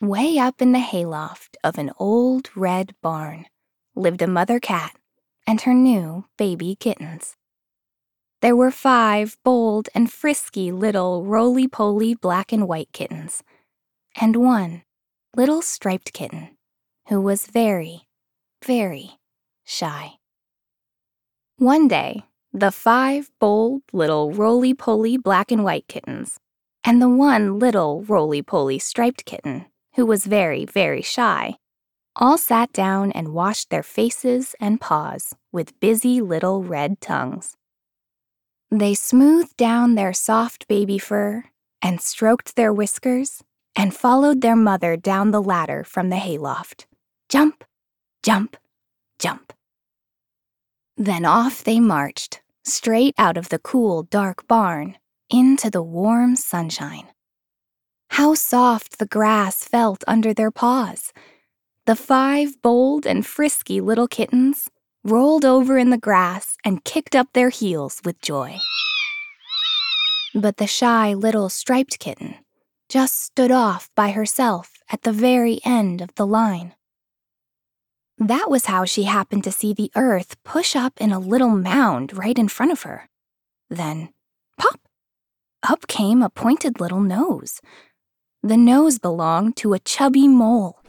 Way up in the hayloft of an old red barn lived a mother cat and her new baby kittens. There were 5 bold and frisky little roly-poly black and white kittens, and 1 little striped kitten who was very, very shy. One day, the 5 bold little roly-poly black and white kittens and the 1 little roly-poly striped kitten who was very, very shy, all sat down and washed their faces and paws with busy little red tongues. They smoothed down their soft baby fur and stroked their whiskers and followed their mother down the ladder from the hayloft. Jump, jump, jump. Then off they marched, straight out of the cool, dark barn, into the warm sunshine. How soft the grass felt under their paws! The 5 bold and frisky little kittens rolled over in the grass and kicked up their heels with joy. But the shy little striped kitten just stood off by herself at the very end of the line. That was how she happened to see the earth push up in a little mound right in front of her. Then, pop! Up came a pointed little nose. The nose belonged to a chubby mole.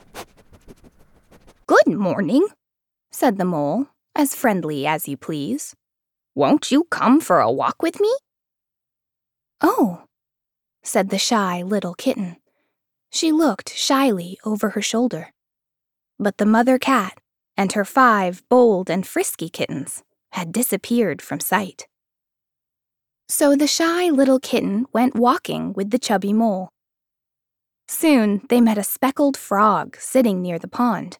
"Good morning," said the mole, as friendly as you please. "Won't you come for a walk with me?" "Oh," said the shy little kitten. She looked shyly over her shoulder. But the mother cat and her 5 bold and frisky kittens had disappeared from sight. So the shy little kitten went walking with the chubby mole. Soon they met a speckled frog sitting near the pond.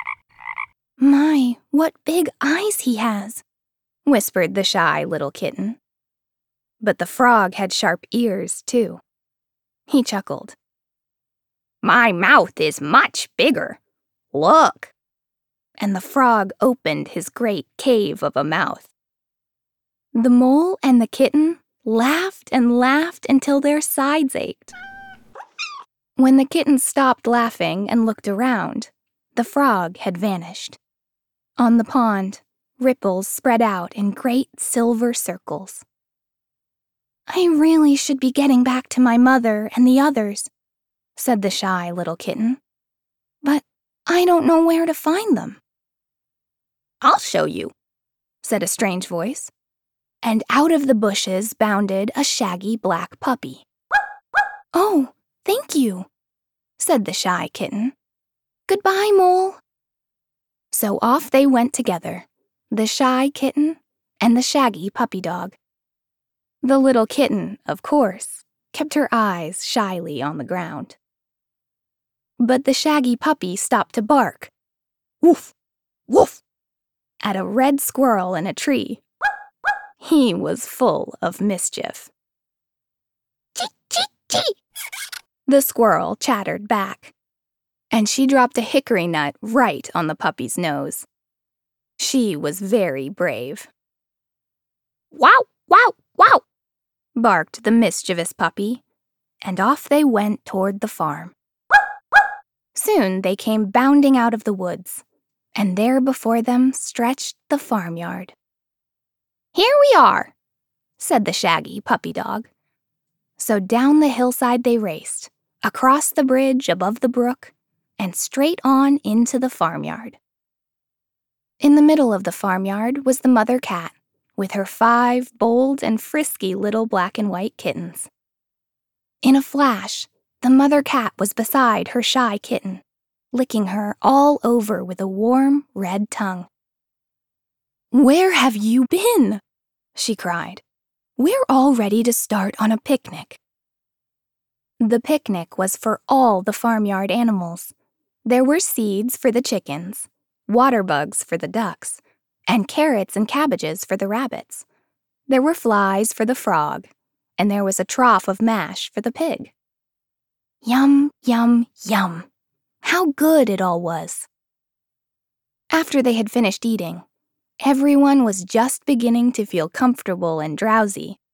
"My, what big eyes he has," whispered the shy little kitten. But the frog had sharp ears, too. He chuckled. "My mouth is much bigger. Look!" And the frog opened his great cave of a mouth. The mole and the kitten laughed and laughed until their sides ached. When the kitten stopped laughing and looked around, the frog had vanished. On the pond, ripples spread out in great silver circles. "I really should be getting back to my mother and the others," said the shy little kitten. "But I don't know where to find them." "I'll show you," said a strange voice, and out of the bushes bounded a shaggy black puppy. "Oh, thank you," said the shy kitten. "Goodbye, mole." So off they went together, the shy kitten and the shaggy puppy dog. The little kitten, of course, kept her eyes shyly on the ground. But the shaggy puppy stopped to bark, "Woof, woof," at a red squirrel in a tree. He was full of mischief. "Chee, chee, chee," the squirrel chattered back, and she dropped a hickory nut right on the puppy's nose. She was very brave. "Wow, wow, wow," barked the mischievous puppy, and off they went toward the farm. Soon they came bounding out of the woods, and there before them stretched the farmyard. "Here we are," said the shaggy puppy dog. So down the hillside they raced, across the bridge above the brook, and straight on into the farmyard. In the middle of the farmyard was the mother cat, with her 5 bold and frisky little black and white kittens. In a flash, the mother cat was beside her shy kitten, licking her all over with a warm red tongue. "Where have you been?" she cried. "We're all ready to start on a picnic." The picnic was for all the farmyard animals. There were seeds for the chickens, water bugs for the ducks, and carrots and cabbages for the rabbits. There were flies for the frog, and there was a trough of mash for the pig. Yum, yum, yum. How good it all was. After they had finished eating, everyone was just beginning to feel comfortable and drowsy